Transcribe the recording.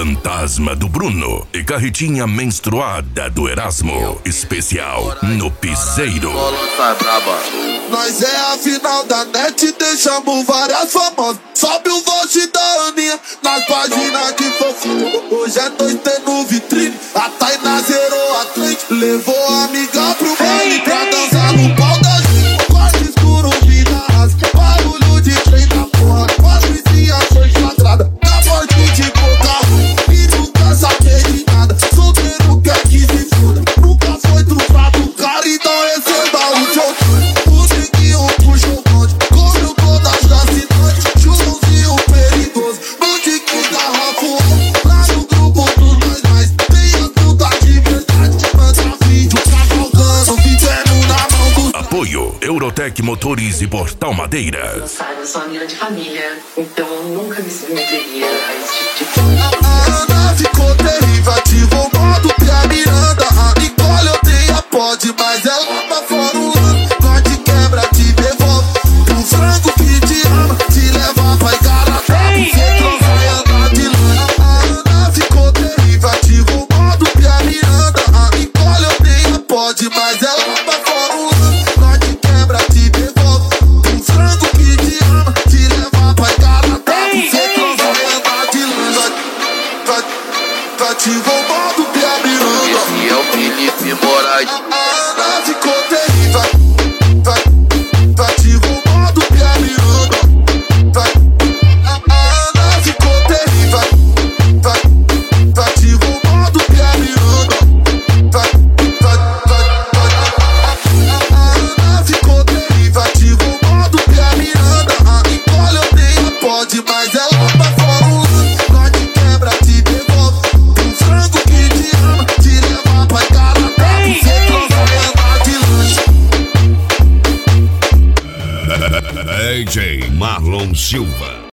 fantasma do Bruno e carretinha menstruada do Erasmo. Especial no Piseiro. Nós é a final da net, deixamos várias famosas. Sobe o vote da Aninha nas páginas que fofinho. Hoje é noite no vitrine, a Tainá zerou a frente. Levou a amiga pro baile pra dançar no pau da gente. Quarto escuro, vida rasa, barulho de trem na porra. Quatro vizinhas foi quadrada, na morte de boca. E nunca saquei de nada, solteiro quer que se foda. Nunca foi trufado, cara, então receba o seu. Apoio Eurotec Motores e Portal Madeiras. Eu sou amiga de família, então eu nunca me submeteria a esse tipo de coisa. A Ana ficou terrível, ativou o modo Pia Miranda. A Nicole odeia pode, mas ela ama fora o ano. Corte quebra, te devolve. O frango que te ama, te leva pra Igarapá. Você troca e anda de lã. A Ana ficou terrível, ativou o modo Pia Miranda. A Nicole odeia pode, mas ela ama fora o ano. Ativou o modo Pia Miranda. Esse é o Felipe Moraes. A Ana ficou terrível. Ativou o modo Pia Miranda. A Ana ficou terrível. Ativou o modo Pia Miranda. A Ana ficou terrível. Ativou o modo Pia Miranda. A Nicole odeia pode, mas ela ama fora o ano. Corte quebra, te devolve. DJ Marlon Silva.